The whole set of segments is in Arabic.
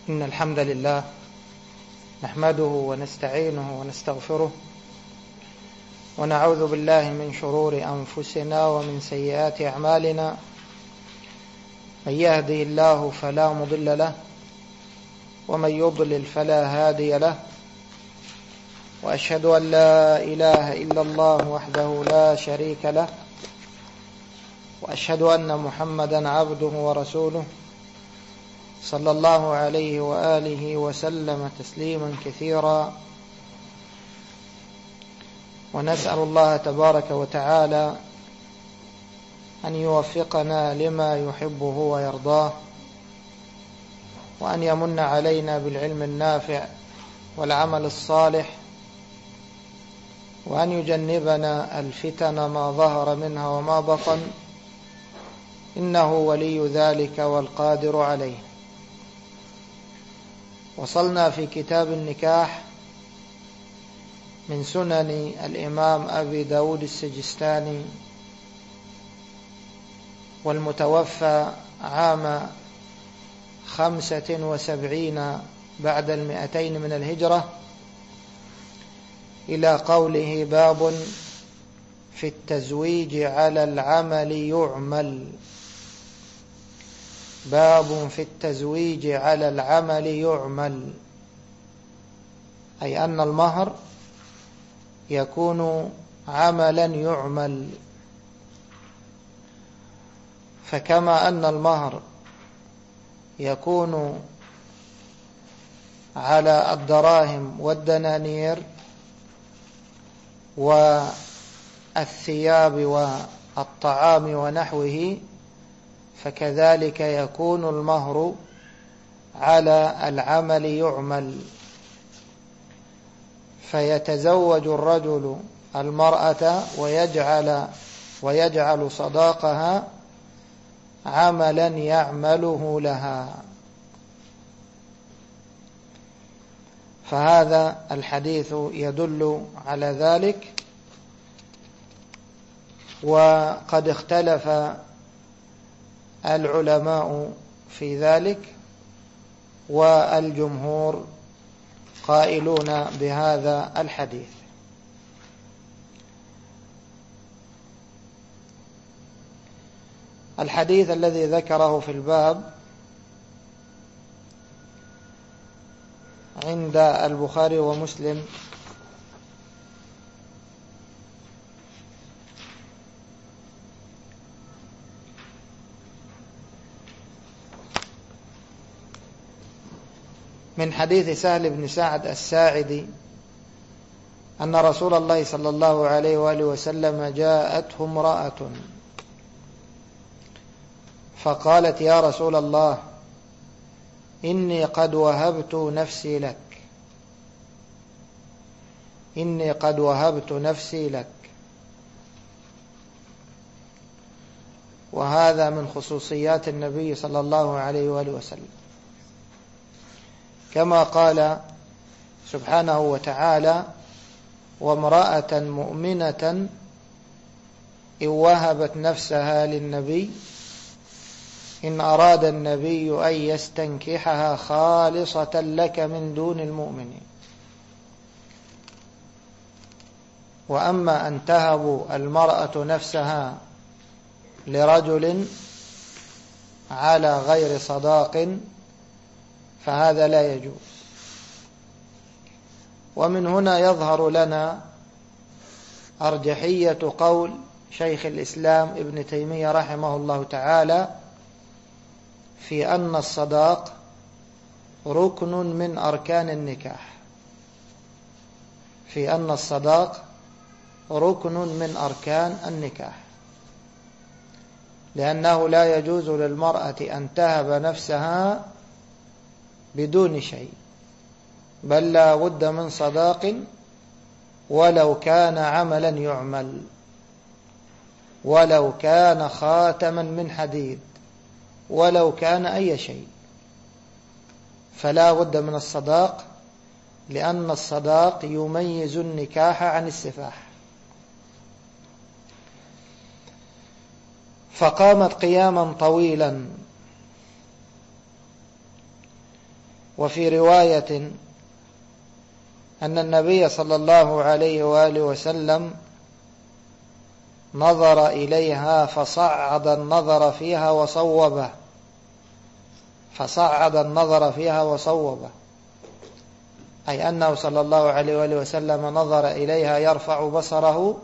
إن الحمد لله نحمده ونستعينه ونستغفره ونعوذ بالله من شرور أنفسنا ومن سيئات أعمالنا. من يهده الله فلا مضل له ومن يضلل فلا هادي له، وأشهد أن لا إله إلا الله وحده لا شريك له، وأشهد أن محمدا عبده ورسوله صلى الله عليه وآله وسلم تسليما كثيرا. ونسأل الله تبارك وتعالى أن يوفقنا لما يحبه ويرضاه، وأن يمن علينا بالعلم النافع والعمل الصالح، وأن يجنبنا الفتن ما ظهر منها وما بطن، إنه ولي ذلك والقادر عليه. وصلنا في كتاب النكاح من سنن الإمام أبي داود السجستاني، والمتوفى عام 75 بعد 200 من الهجرة، إلى قوله: باب في التزويج على العمل يعمل. باب في التزويج على العمل يعمل، أي أن المهر يكون عملا يعمل. فكما أن المهر يكون على الدراهم والدنانير والثياب والطعام ونحوه، فكذلك يكون المهر على العمل يعمل. فيتزوج الرجل المرأة ويجعل صداقها عملا يعمله لها. فهذا الحديث يدل على ذلك. وقد اختلف العلماء في ذلك، والجمهور قائلون بهذا الحديث. الحديث الذي ذكره في الباب عند البخاري ومسلم من حديث سهل بن سعد الساعدي أن رسول الله صلى الله عليه وآله وسلم جاءته امرأة فقالت: يا رسول الله، إني قد وهبت نفسي لك. إني قد وهبت نفسي لك. وهذا من خصوصيات النبي صلى الله عليه وآله وسلم، كما قال سبحانه وتعالى: وامرأة مؤمنة إن وهبت نفسها للنبي إن أراد النبي أن يستنكحها خالصة لك من دون المؤمنين. وأما أن تهب المرأة نفسها لرجل على غير صداق فهذا لا يجوز. ومن هنا يظهر لنا أرجحية قول شيخ الإسلام ابن تيمية رحمه الله تعالى في أن الصداق ركن من أركان النكاح. في أن الصداق ركن من أركان النكاح، لأنه لا يجوز للمرأة أن تهب نفسها بدون شيء، بل لا بد من صداق، ولو كان عملا يعمل، ولو كان خاتما من حديد، ولو كان أي شيء، فلا بد من الصداق، لأن الصداق يميز النكاح عن السفاح. فقامت قياما طويلا وفي رواية أن النبي صلى الله عليه وآله وسلم نظر إليها فصعد النظر فيها وصوبه، فصعد النظر فيها وصوبه، أي أنه صلى الله عليه وآله وسلم نظر إليها يرفع بصره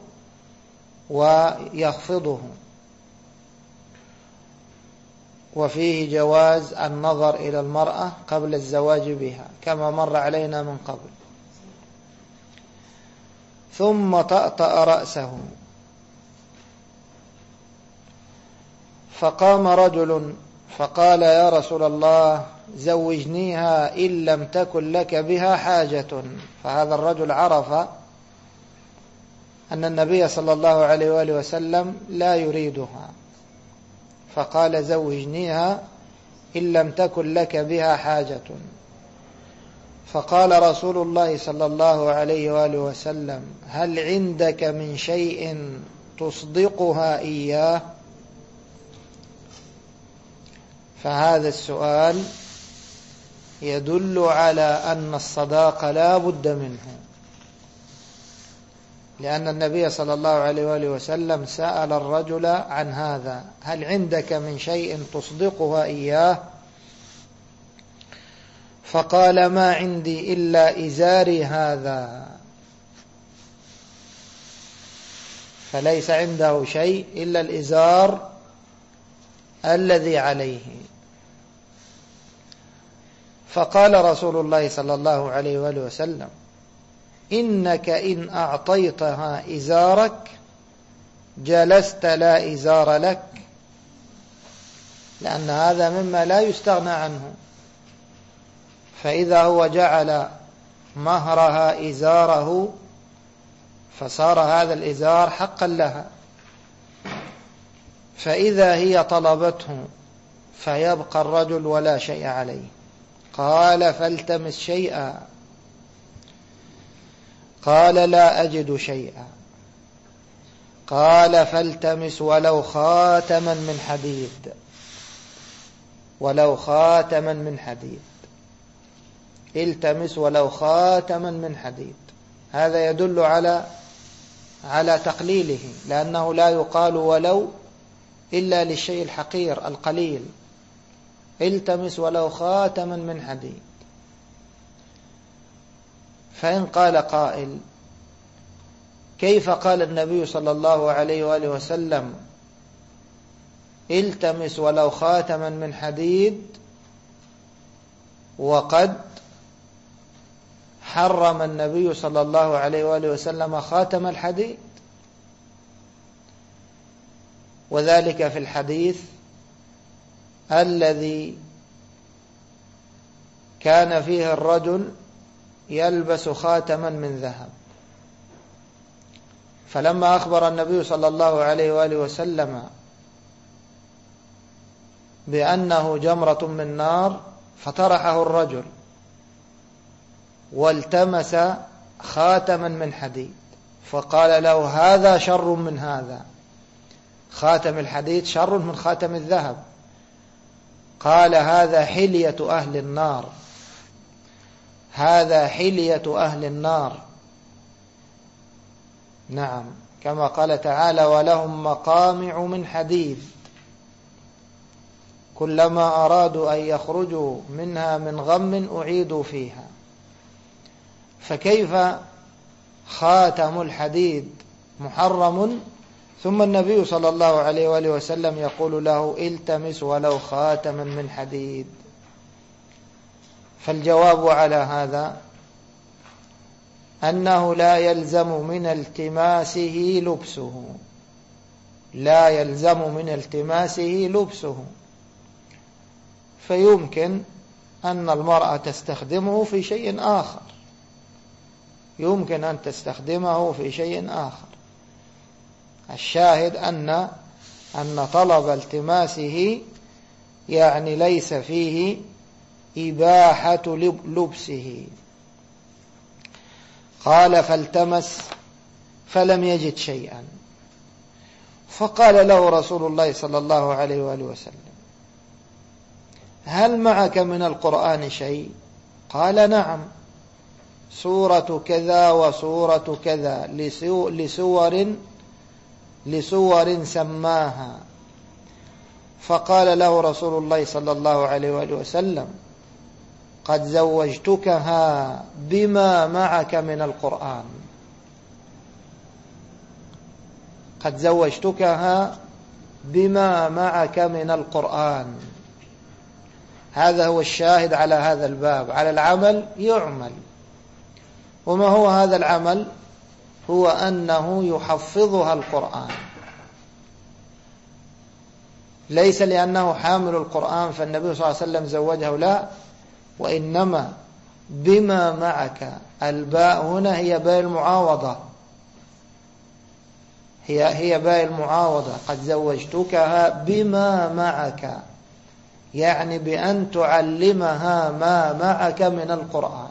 ويخفضه. وفيه جواز النظر إلى المرأة قبل الزواج بها كما مر علينا من قبل. ثم طأطأ رأسه، فقام رجل فقال: يا رسول الله زوجنيها إن لم تكن لك بها حاجة. فهذا الرجل عرف أن النبي صلى الله عليه وآله وسلم لا يريدها، فقال: زوجنيها إن لم تكن لك بها حاجة. فقال رسول الله صلى الله عليه وآله وسلم: هل عندك من شيء تصدقها إياه؟ فهذا السؤال يدل على أن الصداق لا بد منه، لأن النبي صلى الله عليه وآله وسلم سأل الرجل عن هذا: هل عندك من شيء تصدقها إياه؟ فقال: ما عندي إلا إزاري هذا. فليس عنده شيء إلا الإزار الذي عليه. فقال رسول الله صلى الله عليه وآله وسلم: إنك إن أعطيتها إزارك جلست لا إزار لك، لأن هذا مما لا يستغنى عنه. فإذا هو جعل مهرها إزاره فصار هذا الإزار حقا لها، فإذا هي طلبته فيبقى الرجل ولا شيء عليه. قال: فالتمس شيئا. قال: لا أجد شيئا. قال: فالتمس ولو خاتما من حديد، ولو خاتما من حديد. التمس ولو خاتما من حديد. هذا يدل على تقليله، لأنه لا يقال ولو إلا للشيء الحقير القليل. التمس ولو خاتما من حديد. فإن قال قائل: كيف قال النبي صلى الله عليه وآله وسلم التمس ولو خاتما من حديد وقد حرم النبي صلى الله عليه وآله وسلم خاتم الحديد؟ وذلك في الحديث الذي كان فيه الرجل يلبس خاتما من ذهب، فلما أخبر النبي صلى الله عليه وآله وسلم بأنه جمرة من نار فطرحه الرجل والتمس خاتما من حديد، فقال له: هذا شر من هذا، خاتم الحديد شر من خاتم الذهب. قال: هذا حلية أهل النار، هذا حلية أهل النار. نعم، كما قال تعالى: ولهم مقامع من حديد كلما أرادوا أن يخرجوا منها من غم أعيدوا فيها. فكيف خاتم الحديد محرم ثم النبي صلى الله عليه وآله وسلم يقول له: التمس ولو خاتما من حديد؟ فالجواب على هذا أنه لا يلزم من التماسه لبسه، لا يلزم من التماسه لبسه، فيمكن أن المرأة تستخدمه في شيء آخر، يمكن أن تستخدمه في شيء آخر. الشاهد أن طلب التماسه يعني ليس فيه إباحة لبسه. قال: فالتمس فلم يجد شيئا، فقال له رسول الله صلى الله عليه وآله وسلم: هل معك من القرآن شيء؟ قال نعم، سورة كذا وسورة كذا لسور سماها. فقال له رسول الله صلى الله عليه وآله وسلم: قد زوجتكها بما معك من القرآن. قد زوجتكها بما معك من القرآن. هذا هو الشاهد على هذا الباب. على العمل يعمل. وما هو هذا العمل؟ هو أنه يحفظها القرآن، ليس لأنه حامل القرآن فالنبي صلى الله عليه وسلم زوجه، لا، وإنما بما معك. الباء هنا هي باء المعاوضة، هي باء المعاوضة. قد زوجتكها بما معك، يعني بأن تعلمها ما معك من القرآن.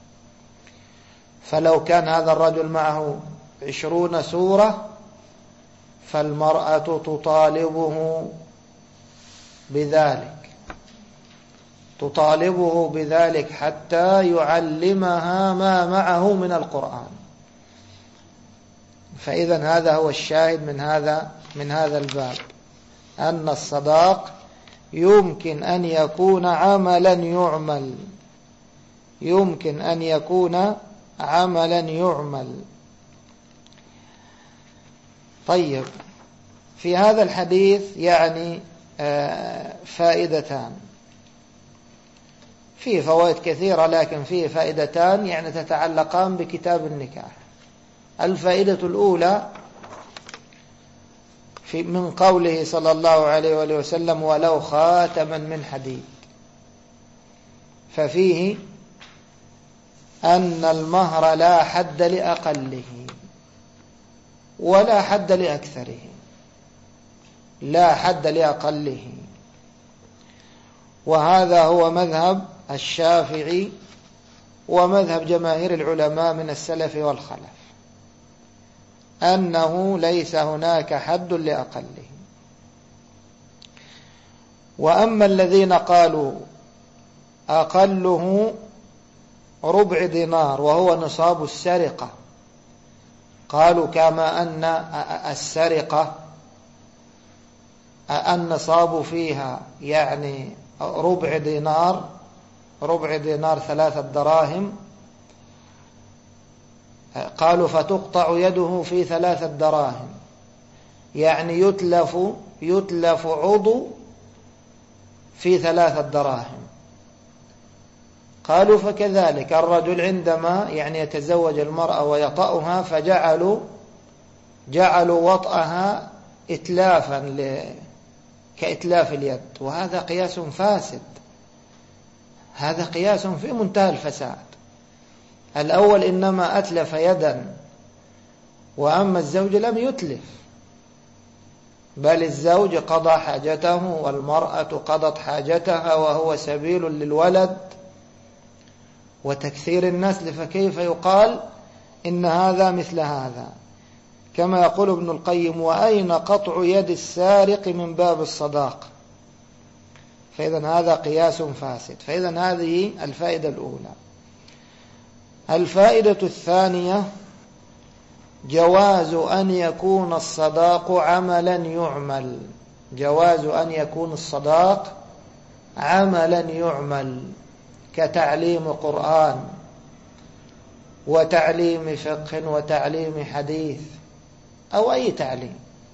فلو كان هذا الرجل معه 20 سورة فالمرأة تطالبه بذلك حتى يعلمها ما معه من القرآن. فإذا هذا هو الشاهد من هذا الباب، أن الصداق يمكن أن يكون عملا يعمل، يمكن أن يكون عملا يعمل. طيب، في هذا الحديث يعني فائدتان، فيه فوائد كثيرة لكن فيه فائدتان يعني تتعلقان بكتاب النكاح. الفائدة الأولى من قوله صلى الله عليه وآله وسلم: ولو خاتما من حديد. ففيه أن المهر لا حد لأقله ولا حد لأكثره، لا حد لأقله. وهذا هو مذهب الشافعي ومذهب جماهير العلماء من السلف والخلف، أنه ليس هناك حد لأقله. وأما الذين قالوا أقله ربع دينار وهو نصاب السرقة، قالوا كما أن السرقة النصاب فيها يعني ربع دينار 3 دراهم، قالوا فتقطع يده في 3 دراهم، يعني يتلف عضو في 3 دراهم. قالوا فكذلك الرجل عندما يعني يتزوج المرأة ويطأها جعلوا وطأها إتلافا كإتلاف اليد، وهذا قياس فاسد، هذا قياس في منتهى الفساد. الأول إنما أتلف يدا، وأما الزوج لم يتلف، بل الزوج قضى حاجته والمرأة قضت حاجتها، وهو سبيل للولد وتكثير النسل. فكيف يقال إن هذا مثل هذا؟ كما يقول ابن القيم: وأين قطع يد السارق من باب الصداق؟ فإذا هذا قياس فاسد. فإذا هذه الفائدة الأولى. الفائدة الثانية: جواز أن يكون الصداق عملا يعمل، جواز أن يكون الصداق عملا يعمل، كتعليم قرآن وتعليم فقه وتعليم حديث أو أي تعليم.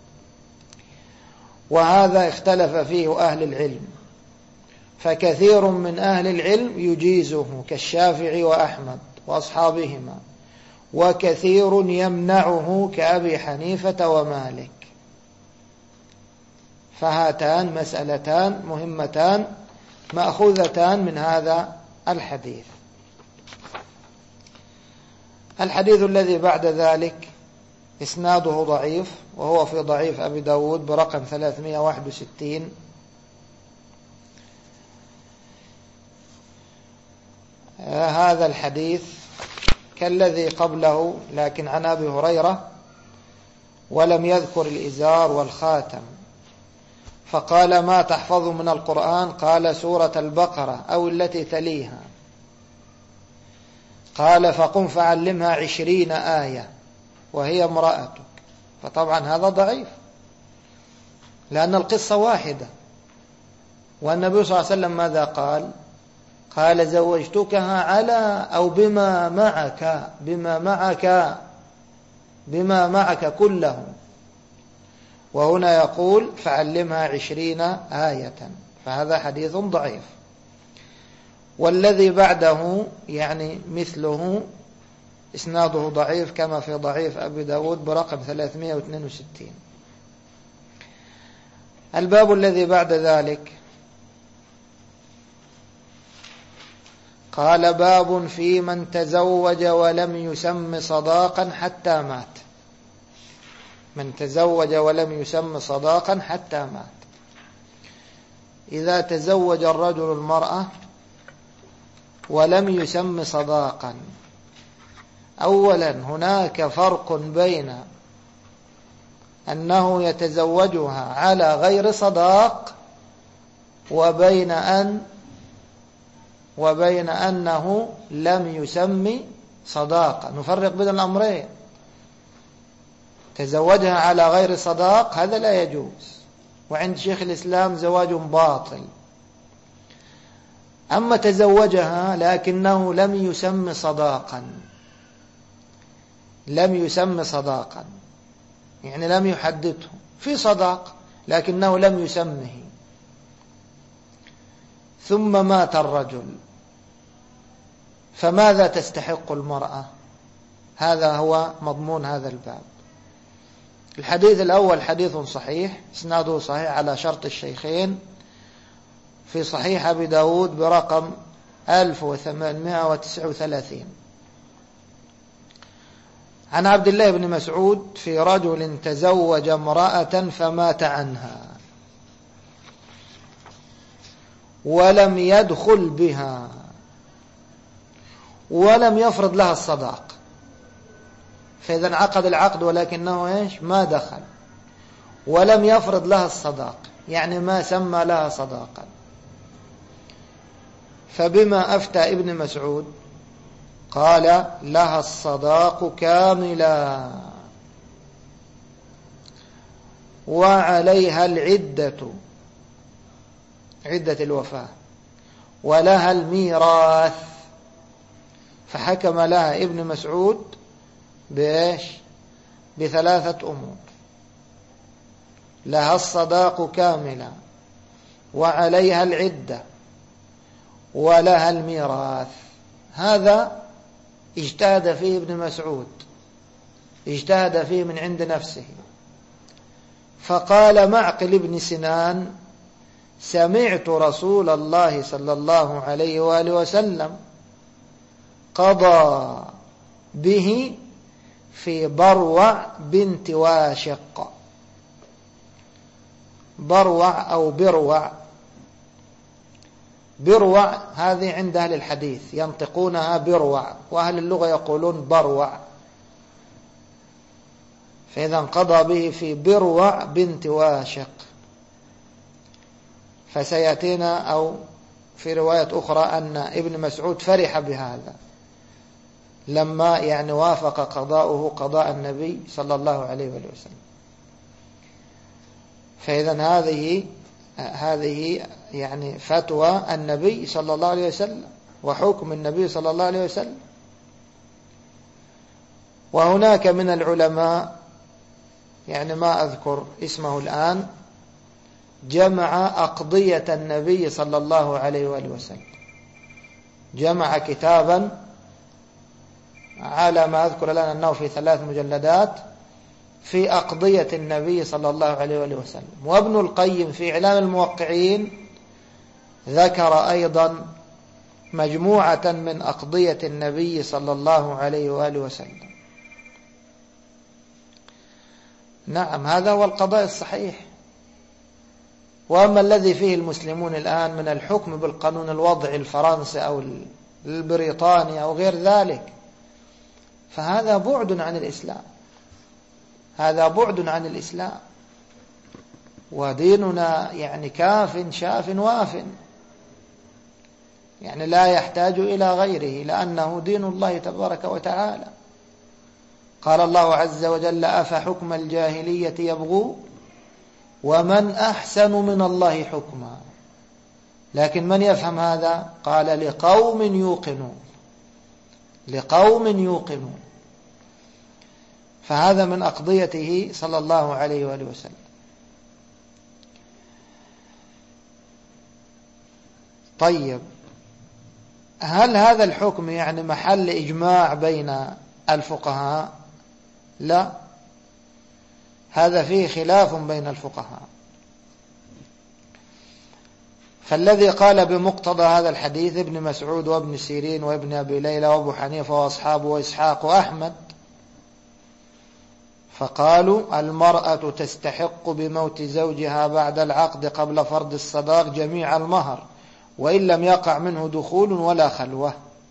وهذا اختلف فيه أهل العلم، فكثير من أهل العلم يجيزه كالشافعي وأحمد وأصحابهما، وكثير يمنعه كأبي حنيفة ومالك. فهاتان مسألتان مهمتان مأخوذتان من هذا الحديث. الحديث الذي بعد ذلك إسناده ضعيف، وهو في ضعيف أبي داود برقم 361. هذا الحديث كالذي قبله لكن عن أبي هريرة، ولم يذكر الإزار والخاتم، فقال: ما تحفظ من القرآن؟ قال: سورة البقرة أو التي تليها. قال فقم فعلمها 20 آية وهي امرأتك. فطبعا هذا ضعيف، لأن القصة واحدة، والنبي صلى الله عليه وسلم ماذا قال؟ قال زوجتكها على أو بما معك كله، وهنا يقول فعلمها 20 آية، فهذا حديث ضعيف. والذي بعده يعني مثله إسناده ضعيف كما في ضعيف أبي داود برقم 362. الباب الذي بعد ذلك قال باب في من تزوج ولم يسم صداقا حتى مات. من تزوج ولم يسم صداقا حتى مات. إذا تزوج الرجل المرأة ولم يسم صداقا، أولا هناك فرق بين أنه يتزوجها على غير صداق وبين أنه لم يسم صداقا. نفرق بين الأمرين. تزوجها على غير صداق هذا لا يجوز، وعند شيخ الإسلام زواج باطل. أما تزوجها لكنه لم يسم صداقا يعني لم يحدده في صداق لكنه لم يسمه، ثم مات الرجل، فماذا تستحق المرأة؟ هذا هو مضمون هذا الباب. الحديث الأول حديث صحيح، إسناده صحيح على شرط الشيخين، في صحيح أبي داود برقم 1839، عن عبد الله بن مسعود في رجل تزوج امرأة فمات عنها ولم يدخل بها ولم يفرض لها الصداق. فإذا انعقد العقد ولكنه ما دخل ولم يفرض لها الصداق، يعني ما سمى لها صداقا. فبما أفتى ابن مسعود؟ قال لها الصداق كاملا وعليها العدة، عدة الوفاة، ولها الميراث. فحكم لها ابن مسعود بثلاثة أمور: لها الصداق كاملا وعليها العدة ولها الميراث. هذا اجتهد فيه ابن مسعود، اجتهد فيه من عند نفسه. فقال معقل بن سنان: سمعت رسول الله صلى الله عليه وآله وسلم قضى به في بروع بنت واشق. بروع أو بروع هذه عند أهل الحديث ينطقونها بروع، وأهل اللغة يقولون بروع. فإذا قضى به في بروع بنت واشق. فسيأتينا أو في رواية أخرى أن ابن مسعود فرح بهذا لما وافق قضاؤه قضاء النبي صلى الله عليه وسلم. فإذا هذه فتوى النبي صلى الله عليه وسلم وحكم النبي صلى الله عليه وسلم. وهناك من العلماء ما أذكر اسمه الآن جمع أقضية النبي صلى الله عليه وآله وسلم، جمع كتابا على ما أذكر الآن أنه في 3 مجلدات في أقضية النبي صلى الله عليه وآله وسلم. وابن القيم في إعلام الموقعين ذكر أيضا مجموعة من أقضية النبي صلى الله عليه وآله وسلم. نعم، هذا هو القضاء الصحيح. وأما الذي فيه المسلمون الآن من الحكم بالقانون الوضعي الفرنسي أو البريطاني أو غير ذلك، فهذا بعد عن الإسلام، هذا بعد عن الإسلام. وديننا كاف شاف واف. يعني لا يحتاج إلى غيره، لأنه دين الله تبارك وتعالى. قال الله عز وجل: أفحكم الجاهلية يبغون ومن أحسن من الله حكما. لكن من يفهم هذا؟ قال: لقوم يوقنون، لقوم يوقنون. فهذا من أقضيته صلى الله عليه وآله وسلم. طيب، هل هذا الحكم يعني محل إجماع بين الفقهاء؟ لا، هذا فيه خلاف بين الفقهاء. فالذي قال بمقتضى هذا الحديث ابن مسعود وابن سيرين وابن أبي ليلى وابو حنيفة وأصحابه وإسحاق وأحمد، فقالوا: المرأة تستحق بموت زوجها بعد العقد قبل فرض الصداق جميع المهر، وإن لم يقع منه دخول ولا خلوة.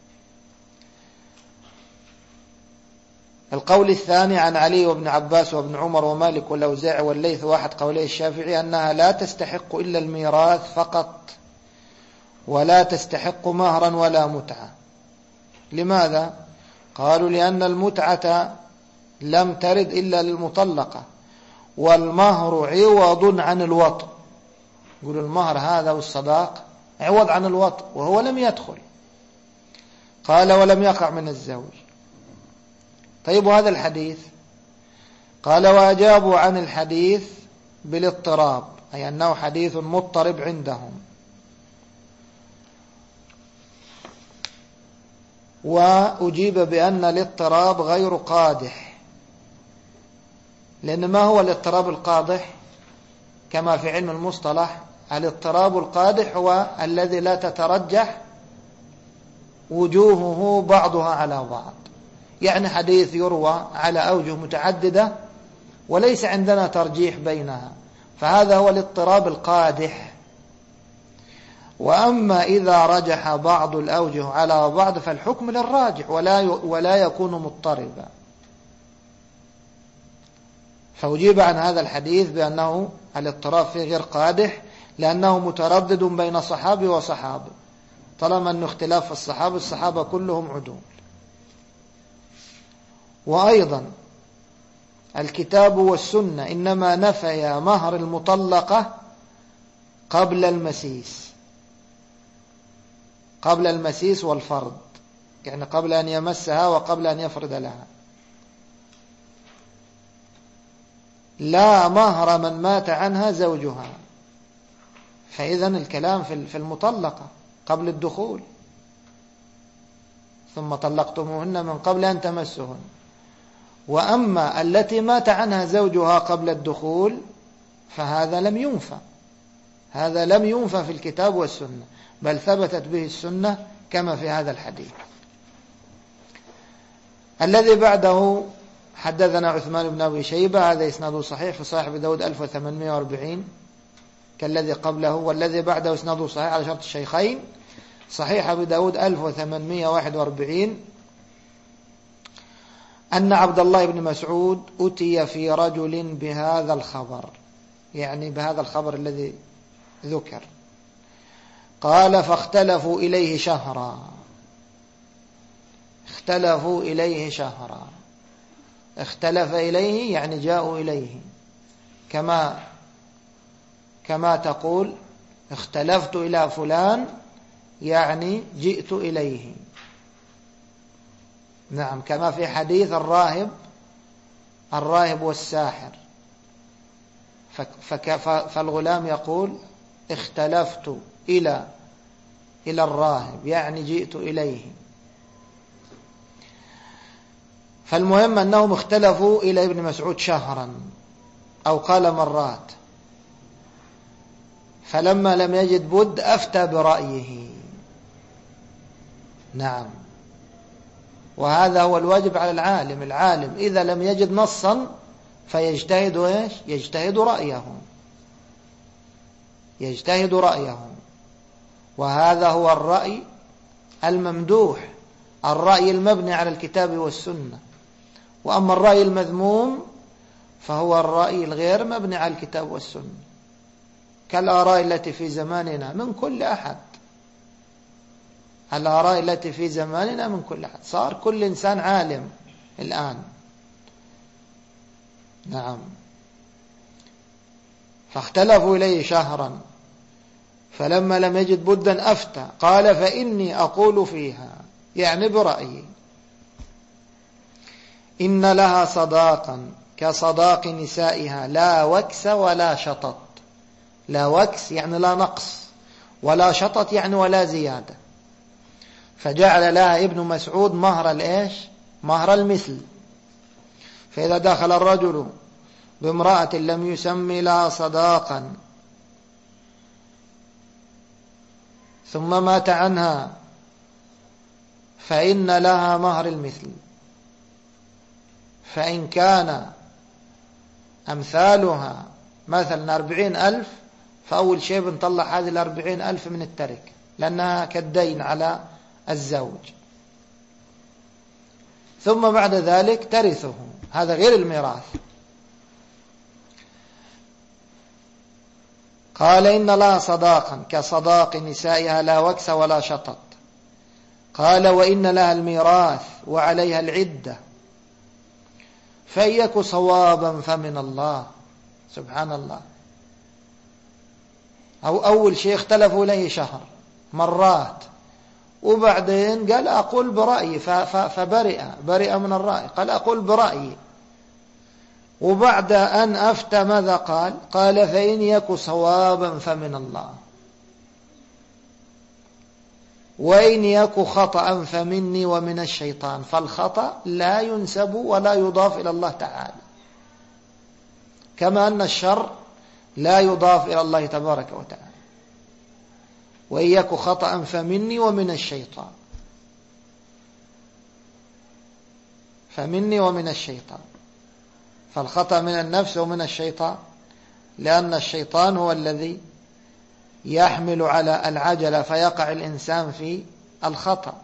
القول الثاني عن علي وابن عباس وابن عمر ومالك والأوزاعي والليث واحد قولي الشافعي أنها لا تستحق إلا الميراث فقط، ولا تستحق مهرا ولا متعة. لماذا؟ قالوا: لأن المتعة لم ترد إلا للمطلقة، والمهر عوض عن الوطء. يقول المهر هذا والصداق عوض عن الوطء، وهو لم يدخل. قال: ولم يقع من الزوج. طيب، وهذا الحديث؟ قال: وأجابوا عن الحديث بالاضطراب، أي أنه حديث مضطرب عندهم. وأجيب بأن الاضطراب غير قادح، لأن ما هو الاضطراب القادح؟ كما في علم المصطلح، الاضطراب القادح هو الذي لا تترجح وجوهه بعضها على بعض، يعني حديث يروى على أوجه متعددة وليس عندنا ترجيح بينها، فهذا هو الاضطراب القادح. وأما إذا رجح بعض الأوجه على بعض فالحكم للراجح ولا يكون مضطربا. فأجيب عن هذا الحديث بأنه الاضطراب فيه غير قادح، لأنه متردد بين صحابي وصحابي، طالما أنه اختلاف في الصحابة كلهم عدول. وأيضا الكتاب والسنة إنما نفيا مهر المطلقة قبل المسيس والفرض، يعني قبل أن يمسها وقبل أن يفرض لها. لا مهر من مات عنها زوجها، فإذن الكلام في المطلقة قبل الدخول، ثم طلقتموهن من قبل أن تمسهن. وأما التي مات عنها زوجها قبل الدخول فهذا لم ينفى، هذا لم ينفى في الكتاب والسنة، بل ثبتت به السنة كما في هذا الحديث. الذي بعده حدثنا عثمان بن أبي شيبة، هذا إسناده صحيح في صحيح أبي داود 1840 كالذي قبله، والذي بعده إسناده صحيح على شرط الشيخين، صحيح أبي داود 1841، أن عبد الله بن مسعود أتي في رجل بهذا الخبر، يعني بهذا الخبر الذي ذكر. قال: فاختلفوا إليه شهرا، اختلفوا إليه شهرا. اختلف إليه يعني جاءوا إليه، كما تقول اختلفت إلى فلان يعني جئت إليه. نعم، كما في حديث الراهب والساحر، فالغلام يقول اختلفت إلى الراهب يعني جئت إليه. فالمهم أنهم اختلفوا إلى ابن مسعود شهرا أو قال مرات، فلما لم يجد بد أفتى برأيه. نعم، وهذا هو الواجب على العالم إذا لم يجد نصا فيجتهد إيش؟ يجتهد رأيه، وهذا هو الرأي الممدوح، الرأي المبني على الكتاب والسنة. وأما الرأي المذموم فهو الرأي الغير مبني على الكتاب والسنة، كالآراء التي في زماننا من كل أحد، الآراء التي في زماننا من كل أحد، صار كل إنسان عالم الآن. نعم. فاختلفوا إليه شهرا، فلما لم يجد بدا أفتى، قال فإني أقول فيها، يعني برأيي، إن لها صداقا كصداق نسائها لا وكس ولا شطط. لا وكس يعني لا نقص، ولا شطط يعني ولا زيادة. فجعل لها ابن مسعود مهر الإيش؟ مهر المثل. فإذا دخل الرجل بامرأة لم يسمي لها صداقا ثم مات عنها فإن لها مهر المثل. فإن كان أمثالها مثلا 40,000، فأول شيء بنطلع هذه 40,000 من الترك، لأنها كالدين على الزوج. ثم بعد ذلك ترثه، هذا غير الميراث. قال إن لها صداقا كصداق نسائها لا وكس ولا شطط. قال وإن لها الميراث وعليها العدة، فإن يك صوابا فمن الله. سبحان الله. أول شيء اختلفوا إليه شهر مرات، وبعدين قال أقول برأيي، فبرئ من الرأي، قال أقول برأيي. وبعد أن أفتى ماذا قال؟ قال فإن يك صوابا فمن الله، وإن يك خطأ فمني ومن الشيطان. فالخطأ لا ينسب ولا يضاف إلى الله تعالى، كما أن الشر لا يضاف إلى الله تبارك وتعالى. وإن يك خطأ فمني ومن الشيطان، فمني ومن الشيطان. فالخطأ من النفس ومن الشيطان، لأن الشيطان هو الذي يحمل على العجلة فيقع الإنسان في الخطأ.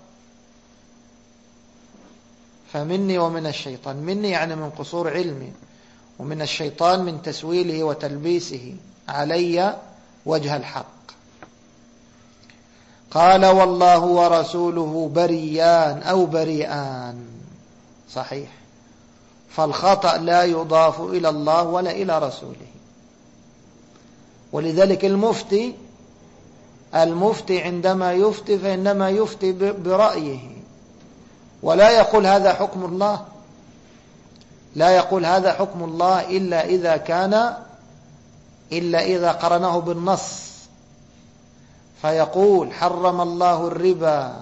فمني ومن الشيطان، مني يعني من قصور علمي، ومن الشيطان من تسويله وتلبيسه علي وجه الحق. قال والله ورسوله بريان أو بريئان، صحيح. فالخطأ لا يضاف إلى الله ولا إلى رسوله. ولذلك المفتي عندما يفتي فإنما يفتي برأيه، ولا يقول هذا حكم الله، لا يقول هذا حكم الله إلا إذا قرنه بالنص، فيقول حرم الله الربا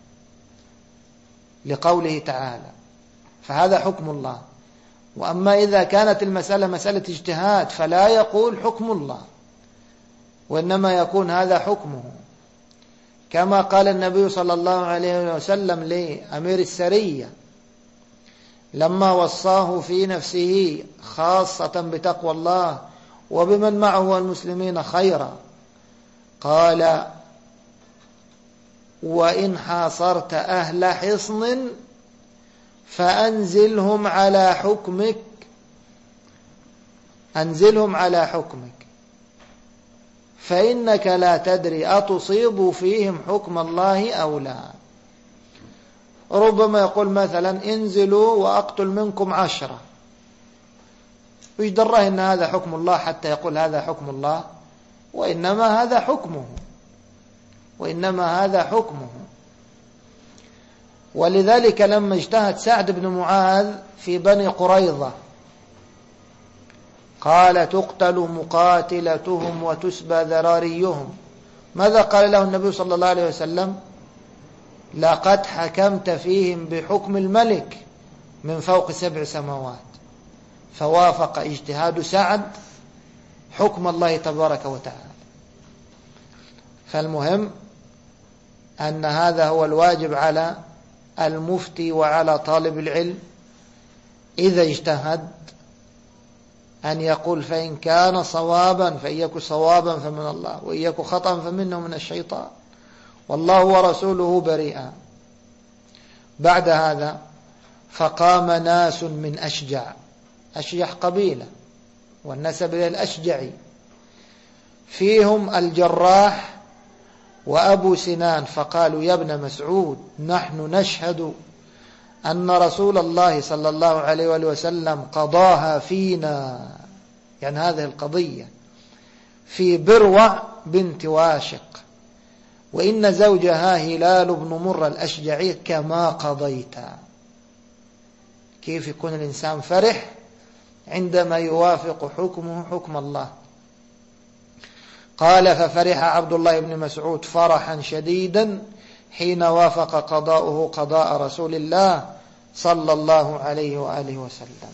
لقوله تعالى، فهذا حكم الله. وأما إذا كانت المسألة مسألة اجتهاد فلا يقول حكم الله، وإنما يكون هذا حكمه، كما قال النبي صلى الله عليه وسلم لأمير السرية لما وصاه في نفسه خاصة بتقوى الله وبمن معه والمسلمين خيرا، قال وإن حاصرت أهل حصن فأنزلهم على حكمك، أنزلهم على حكمك، فإنك لا تدري أتصيب فيهم حكم الله أو لا. ربما يقول مثلا انزلوا وأقتل منكم 10، وش دره إن هذا حكم الله حتى يقول هذا حكم الله؟ وإنما هذا حكمه، وإنما هذا حكمه. ولذلك لما اجتهد سعد بن معاذ في بني قريظة قال تقتل مقاتلتهم وتسبى ذراريهم، ماذا قال له النبي صلى الله عليه وسلم؟ لقد حكمت فيهم بحكم الملك من فوق 7 سماوات. فوافق اجتهاد سعد حكم الله تبارك وتعالى. فالمهم أن هذا هو الواجب على المفتي وعلى طالب العلم إذا اجتهد، أن يقول فإن كان صوابا فإن يك صوابا فمن الله، وإن يك خطأ فمنه من الشيطان، والله ورسوله بريئا. بعد هذا فقام ناس من أشجع قبيلة والنسب إلى الأشجعي، فيهم الجراح وأبو سنان فقالوا يا ابن مسعود نحن نشهد أن رسول الله صلى الله عليه وآله وسلم قضاها فينا، يعني هذه القضية في بروع بنت واشق، وإن زوجها هلال بن مرة الأشجعي كما قضيت. كيف يكون الإنسان فرح عندما يوافق حكمه حكم الله؟ قال ففرح عبد الله بن مسعود فرحا شديدا حين وافق قضاؤه قضاء رسول الله صلى الله عليه وآله وسلم.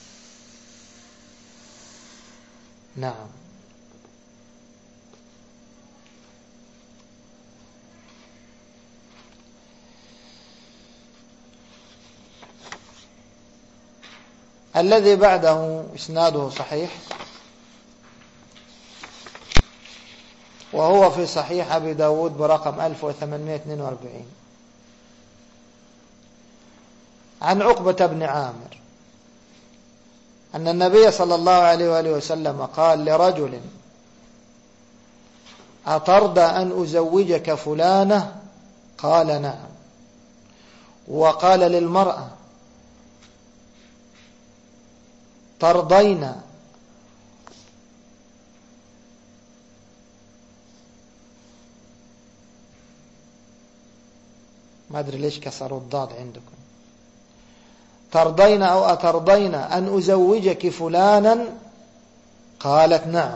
نعم. الذي بعده إسناده صحيح، وهو في صحيح أبي داود برقم 1842 عن عقبة بن عامر أن النبي صلى الله عليه وآله وسلم قال لرجل أترضى أن أزوجك فلانة؟ قال نعم. وقال للمرأة ترضين ما أدري ليش كسروا الضاد عندكم، ترضين أو أترضين أن أزوجك فلانا؟ قالت نعم.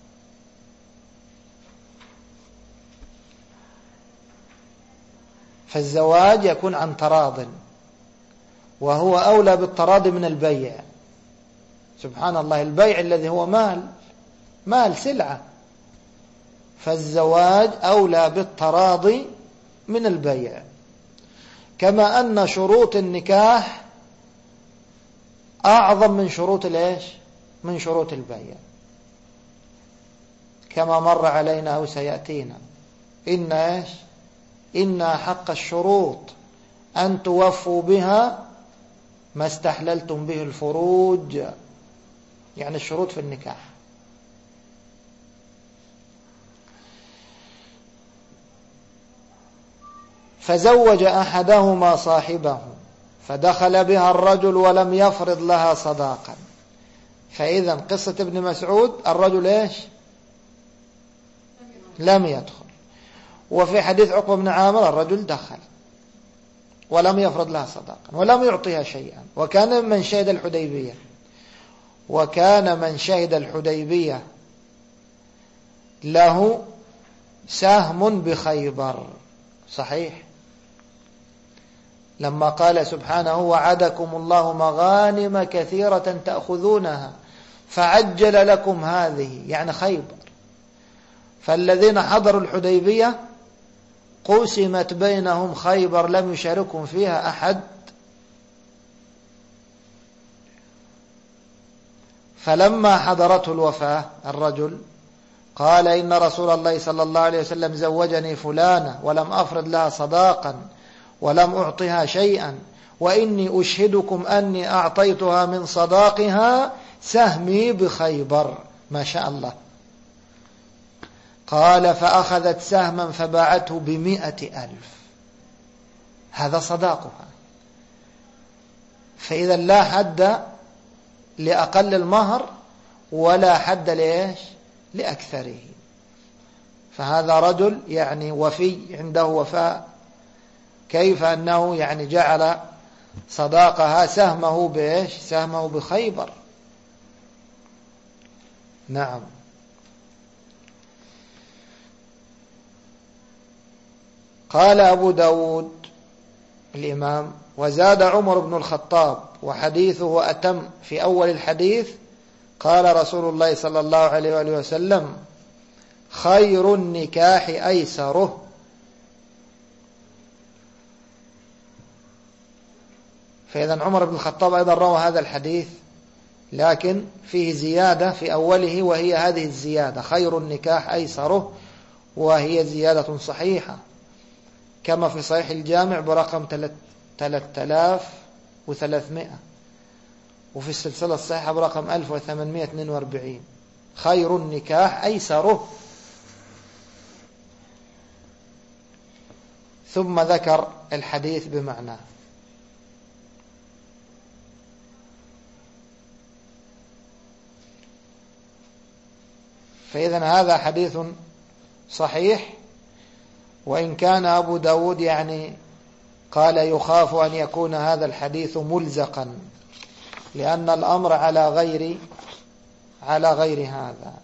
فالزواج يكون عن تراض، وهو أولى بالتراضي من البيع. سبحان الله، البيع الذي هو مال سلعة، فالزواج أولى بالتراضي من البيع. كما أن شروط النكاح أعظم من شروط من شروط البيع، كما مر علينا أو سيأتينا. إن حق الشروط أن توفوا بها ما استحللتم به الفروج، يعني الشروط في النكاح. فزوج أحدهما صاحبه فدخل بها الرجل ولم يفرض لها صداقا. فإذا قصة ابن مسعود الرجل لم يدخل، وفي حديث عقبة بن عامر الرجل دخل ولم يفرض لها صداقا ولم يعطيها شيئا، وكان من شهد الحديبية له سهم بخيبر. صحيح، لما قال سبحانه وعدكم الله مغانم كثيرة تأخذونها فعجل لكم هذه، يعني خيبر. فالذين حضروا الحديبية قسمت بينهم خيبر، لم يشاركهم فيها أحد. فلما حضرته الوفاة الرجل قال إن رسول الله صلى الله عليه وسلم زوجني فلانة ولم أفرض لها صداقا ولم أعطها شيئا، وإني أشهدكم أني أعطيتها من صداقها سهمي بخيبر. ما شاء الله. قال فأخذت سهما فباعته ب100,000، هذا صداقها. فإذا لا حد لأقل المهر ولا حد لأكثره. فهذا رجل يعني وفي، عنده وفاء، كيف أنه يعني جعل صداقها سهمه بخيبر. نعم. قال أبو داود الإمام وزاد عمر بن الخطاب وحديثه أتم في أول الحديث قال رسول الله صلى الله عليه وآله وسلم خير النكاح أيسره. فإذا عمر بن الخطاب أيضا روى هذا الحديث، لكن فيه زيادة في أوله، وهي هذه الزيادة خير النكاح أيسره، وهي زيادة صحيحة كما في صحيح الجامع برقم 3300، وفي السلسلة الصحيحة برقم 1842. خير النكاح أيسره. ثم ذكر الحديث بمعناه. فإذن هذا حديث صحيح، وإن كان أبو داود يعني قال يخاف أن يكون هذا الحديث ملزقا، لأن الأمر على غير هذا.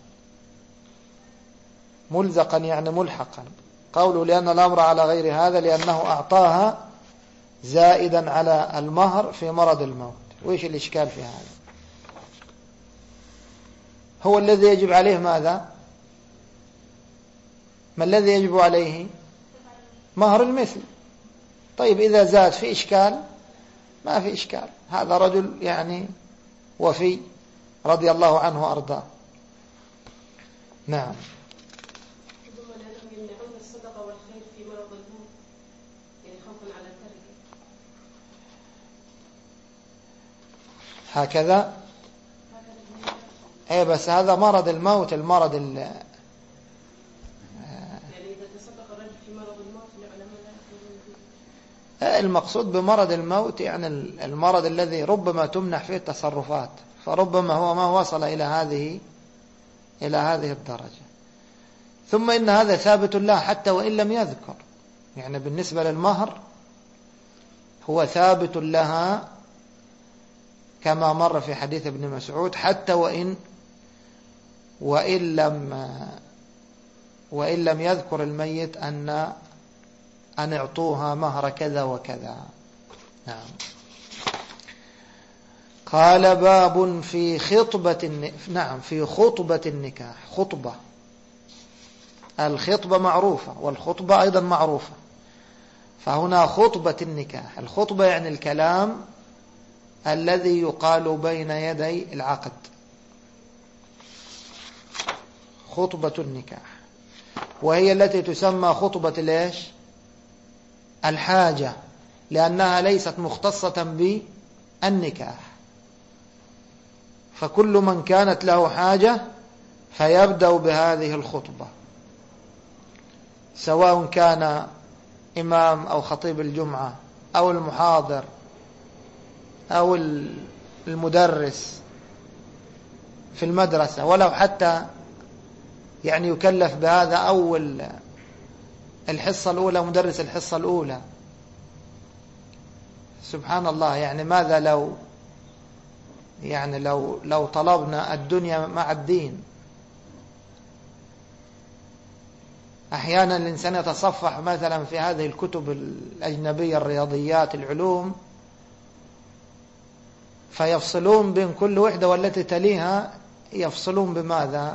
ملزقا يعني ملحقا، قوله لأن الأمر على غير هذا لأنه أعطاها زائدا على المهر في مرض الموت. وإيش الإشكال في هذا؟ هو الذي يجب عليه ماذا؟ ما الذي يجب عليه؟ مهر المثل. طيب إذا زاد في إشكال؟ ما في إشكال. هذا رجل يعني وفي رضي الله عنه وأرضاه. نعم. يمنعون الصدقة والخير في مرض الموت، يعني خوفا على التركة. هكذا. ايه بس هذا مرض الموت، المرض يعني إذا تصدق الرجل في مرض الموت العلماء لا يقولون به. المقصود بمرض الموت يعني المرض الذي ربما تمنح فيه التصرفات، فربما هو ما وصل إلى هذه الدرجة. ثم إن هذا ثابت له حتى وإن لم يذكر، يعني بالنسبة للمهر هو ثابت لها كما مر في حديث ابن مسعود، حتى وإن لم يذكر الميت أن اعطوها مهر كذا وكذا. نعم. قال باب في خطبة النكاح. خطبة، الخطبة معروفة والخطبة أيضا معروفة، فهنا خطبة النكاح. الخطبة يعني الكلام الذي يقال بين يدي العقد، خطبة النكاح، وهي التي تسمى خطبة ليش؟ الحاجة، لأنها ليست مختصة بالنكاح. فكل من كانت له حاجة فيبدأ بهذه الخطبة، سواء كان إمام أو خطيب الجمعة أو المحاضر أو المدرس في المدرسة، ولو حتى يعني يكلف بهذا أول الحصة الأولى، مدرس الحصة الأولى. سبحان الله، يعني ماذا لو طلبنا الدنيا مع الدين؟ أحيانا الإنسان يتصفح مثلا في هذه الكتب الأجنبية، الرياضيات، العلوم، فيفصلون بين كل وحدة والتي تليها، يفصلون بماذا؟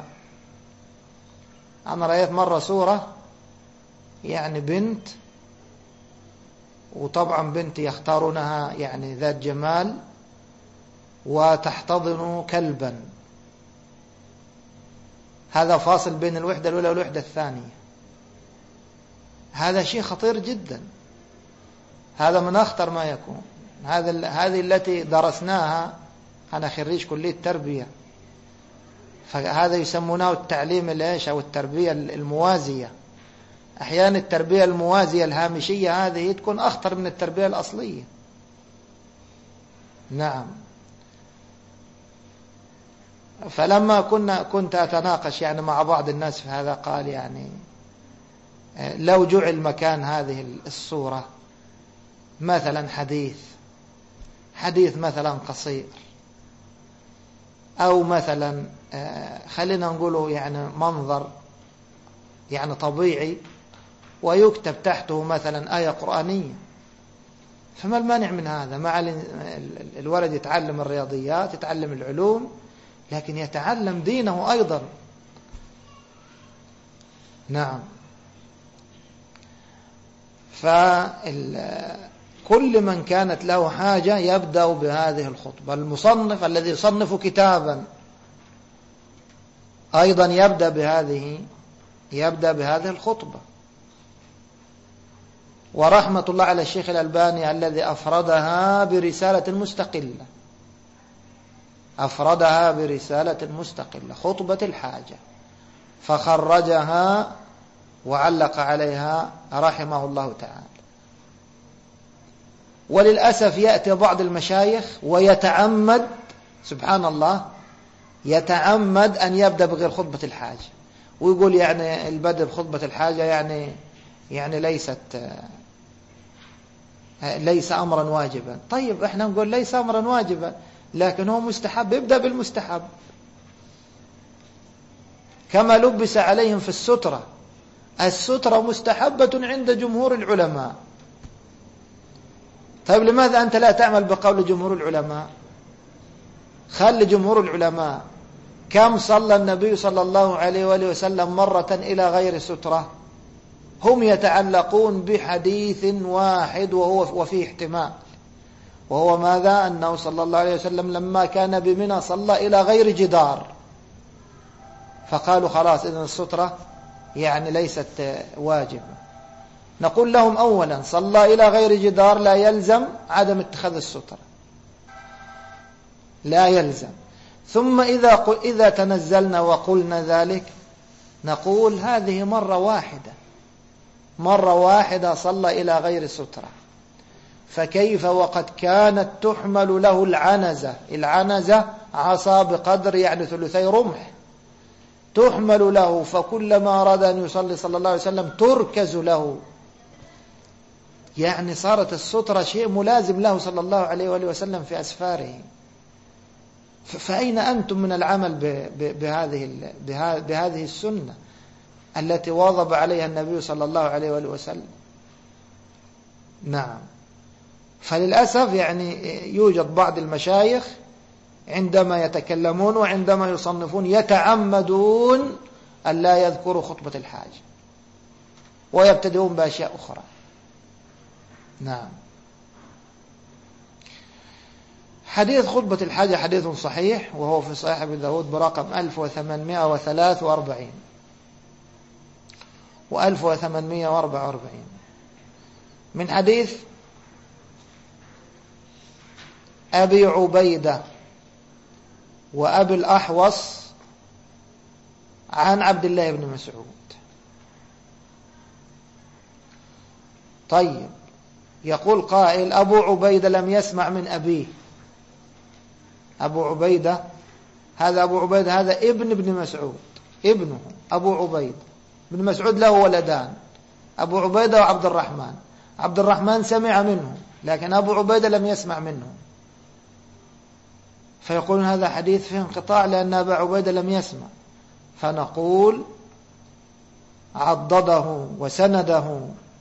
أنا رأيت مرة صورة يعني بنت، وطبعا بنت يختارونها يعني ذات جمال، وتحتضن كلبا. هذا فاصل بين الوحدة الأولى والوحدة الثانية. هذا شيء خطير جدا، هذا من أخطر ما يكون. هذه التي درسناها، أنا خريج كلية تربية، فهذا يسمونه التعليم الإيش أو التربية الموازية. أحيانا التربية الموازية الهامشية هذه تكون أخطر من التربية الأصلية. نعم. فلما كنت أتناقش يعني مع بعض الناس في هذا، قال يعني لو جعل مكان هذه الصورة مثلا حديث مثلا قصير، أو مثلا خلينا نقوله يعني منظر يعني طبيعي، ويكتب تحته مثلا آية قرآنية، فما المانع من هذا؟ مع الولد يتعلم الرياضيات، يتعلم العلوم، لكن يتعلم دينه أيضا. نعم. فكل من كانت له حاجة يبدأ بهذه الخطبة. المصنف الذي يصنف كتابا أيضا يبدأ بهذه الخطبة. ورحمة الله على الشيخ الألباني الذي أفردها برسالة مستقلة، خطبة الحاجة، فخرجها وعلق عليها رحمه الله تعالى. وللأسف يأتي بعض المشايخ ويتعمد، سبحان الله، يتعمد أن يبدأ بغير خطبة الحاجة، ويقول يعني البدء بخطبة الحاجة يعني ليس أمرا واجبا. طيب احنا نقول ليس أمرا واجبا، لكن هو مستحب، يبدأ بالمستحب. كما لبس عليهم في السترة، السترة مستحبة عند جمهور العلماء. طيب لماذا أنت لا تعمل بقول جمهور العلماء؟ خلي جمهور العلماء كم صلى النبي صلى الله عليه وآله وسلم مرة إلى غير سترة؟ هم يتعلقون بحديث واحد وفيه احتمال، وهو ماذا؟ أنه صلى الله عليه وسلم لما كان بمنى صلى إلى غير جدار، فقالوا خلاص إذن السترة يعني ليست واجبة. نقول لهم أولا صلى إلى غير جدار لا يلزم عدم اتخاذ السترة، لا يلزم. ثم إذا تنزلنا وقلنا ذلك نقول هذه مرة واحدة صلى إلى غير سترة، فكيف وقد كانت تحمل له العنزة عصا بقدر يعني 2 رمح، تحمل له، فكلما أراد أن يصلي صلى الله عليه وسلم تركز له، يعني صارت السترة شيء ملازم له صلى الله عليه وآله وسلم في أسفاره. فأين أنتم من العمل بهذه السنة التي واظب عليها النبي صلى الله عليه وآله وسلم؟ نعم. فللأسف يعني يوجد بعض المشايخ عندما يتكلمون وعندما يصنفون يتعمدون أن لا يذكروا خطبة الحاجة ويبتدئون بأشياء أخرى. نعم. حديث خطبة الحاجة حديث صحيح، وهو في صحيح أبي داود برقم 1843 و1844 من حديث أبي عبيدة وأبي الأحوص عن عبد الله بن مسعود. طيب، يقول قائل أبو عبيدة لم يسمع من أبيه. أبو عبيدة هذا ابن مسعود، ابنه أبو عبيدة. ابن مسعود له ولدان، أبو عبيدة وعبد الرحمن. عبد الرحمن سمع منه، لكن أبو عبيدة لم يسمع منه، فيقولون هذا حديث فيه انقطاع لأن أبا عبيدة لم يسمع. فنقول عضده وسنده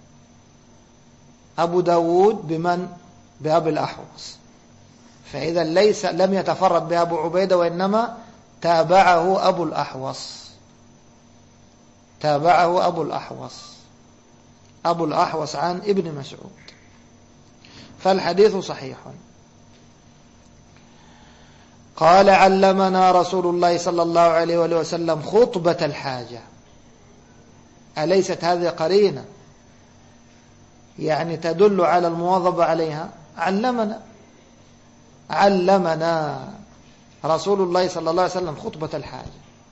أبو داود بمن؟ بأبي الأحوص. فإذا لم يتفرد بأبو عبيدة، وإنما تابعه أبو الأحوص عن ابن مسعود، فالحديث صحيح. قال علمنا رسول الله صلى الله عليه وآله وسلم خطبة الحاجة. أليست هذه قرينة يعني تدل على المواظبة عليها؟ علمنا رسول الله صلى الله عليه وسلم خطبة الحاجة.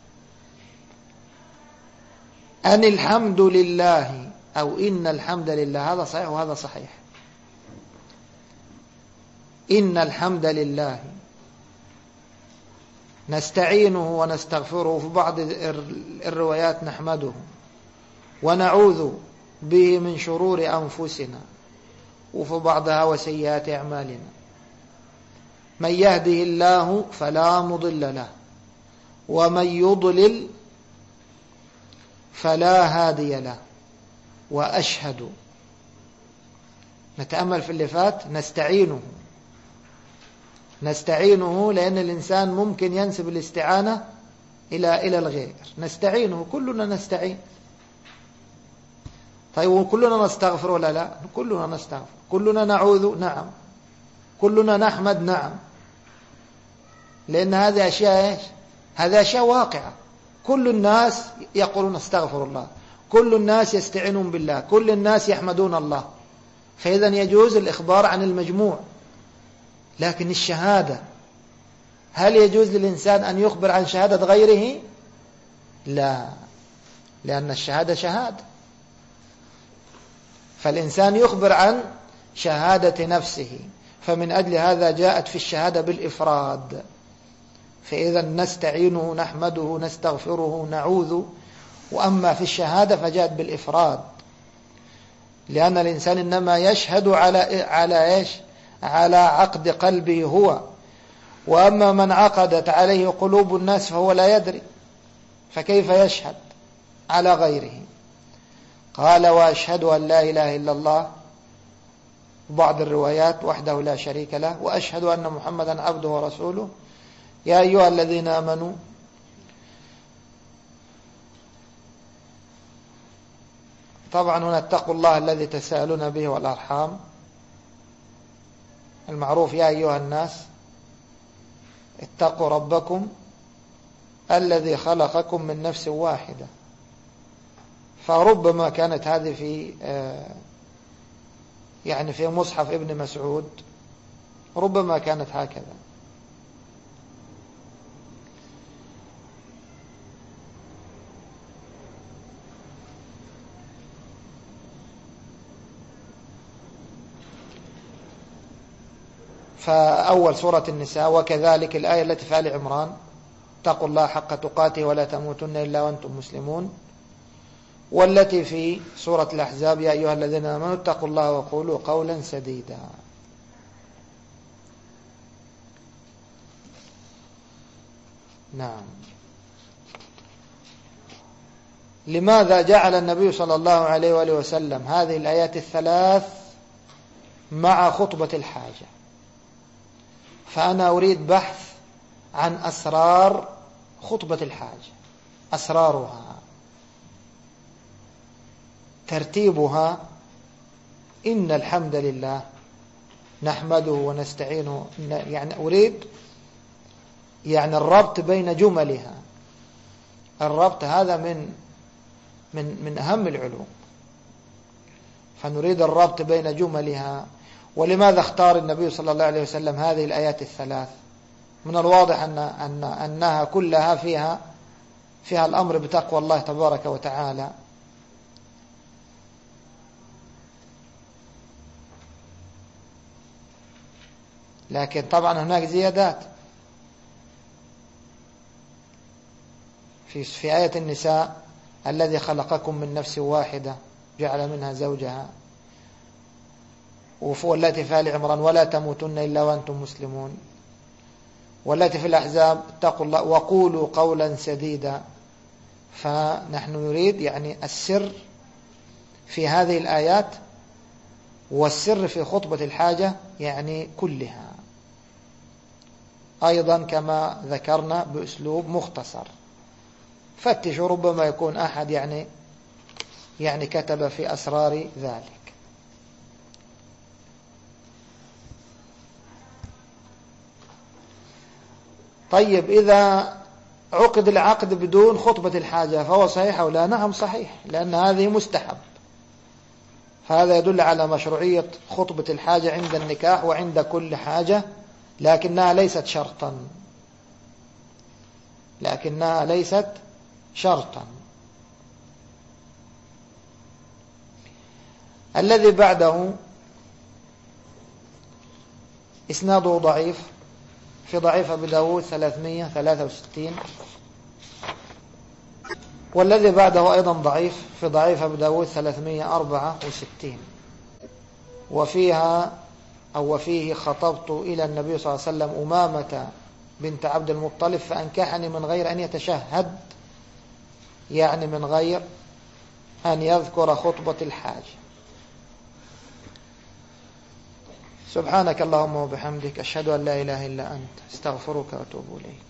أن الحمد لله أو إن الحمد لله، هذا صحيح وهذا صحيح. إن الحمد لله نستعينه ونستغفره، في بعض الروايات نحمده ونعوذ به من شرور أنفسنا، وفي بعضها وسيئات أعمالنا. من يهده الله فلا مضل له، ومن يضلل فلا هادي له. وأشهد، نتأمل في اللي فات، نستعينه لأن الإنسان ممكن ينسب الاستعانة إلى الغير. نستعينه، كلنا نستعين. طيب، وكلنا نستغفر ولا لا؟ كلنا نستغفر. كلنا نعوذ، نعم. كلنا نحمد، نعم. لأن هذه أشياء إيش؟ هذه أشياء واقعة. كل الناس يقولون استغفر الله، كل الناس يستعينون بالله، كل الناس يحمدون الله. فإذا يجوز الإخبار عن المجموع. لكن الشهادة، هل يجوز للإنسان أن يخبر عن شهادة غيره؟ لا، لأن الشهادة شهادة. فالإنسان يخبر عن شهادة نفسه، فمن أجل هذا جاءت في الشهادة بالإفراد. فإذا نستعينه، نحمده، نستغفره، نعوذ. وأما في الشهادة فجاءت بالإفراد، لأن الإنسان إنما يشهد على إيش؟ على عقد قلبه هو، وأما من عقدت عليه قلوب الناس فهو لا يدري، فكيف يشهد على غيره؟ قال وأشهد أن لا إله إلا الله، بعض الروايات وحده لا شريك له، وأشهد أن محمدا عبده ورسوله. يا أيها الذين آمنوا طبعا هنا اتقوا الله الذي تساءلون به والأرحام، المعروف يا أيها الناس اتقوا ربكم الذي خلقكم من نفس واحدة. فربما كانت هذه في مصحف ابن مسعود، ربما كانت هكذا. فأول سورة النساء، وكذلك الآية التي في آل عمران اتقوا الله حق تقاته ولا تموتن إلا وأنتم مسلمون، والتي في سورة الأحزاب يا أيها الذين آمنوا اتقوا الله وقولوا قولا سديدا. نعم. لماذا جعل النبي صلى الله عليه وآله وسلم هذه الآيات الثلاث مع خطبة الحاجة؟ فأنا أريد بحث عن أسرار خطبة الحاجة، أسرارها، ترتيبها. إن الحمد لله نحمده ونستعينه، يعني أريد الربط بين جملها. الربط هذا من أهم العلوم، فنريد الربط بين جملها. ولماذا اختار النبي صلى الله عليه وسلم هذه الآيات الثلاث؟ من الواضح أنها كلها فيها الأمر بتقوى الله تبارك وتعالى. لكن طبعا هناك زيادات. في آية النساء الذي خلقكم من نفس واحدة جعل منها زوجها، والتي في آل عمران ولا تموتن إلا وأنتم مسلمون، والتي في الأحزاب اتقوا الله وقولوا قولا سديدا. فنحن نريد السر في هذه الآيات والسر في خطبة الحاجة كلها، أيضا كما ذكرنا بأسلوب مختصر. فتشوا، ربما يكون أحد كتب في أسرار ذلك. طيب، إذا عقد العقد بدون خطبة الحاجة فهو صحيح أو لا؟ نعم صحيح، لأن هذه مستحب. فهذا يدل على مشروعية خطبة الحاجة عند النكاح وعند كل حاجة، لكنها ليست شرطا. الذي بعده إسناده ضعيف، في ضعيف أبي داود 363، والذي بعده أيضا ضعيف، في ضعيف أبي داود 364. وفيه خطبت إلى النبي صلى الله عليه وسلم أمامة بنت عبد المطلب فأنكحني من غير أن يتشهد، من غير أن يذكر خطبة الحاجة. سبحانك اللهم وبحمدك، أشهد أن لا إله إلا أنت، استغفرك وأتوب إليك.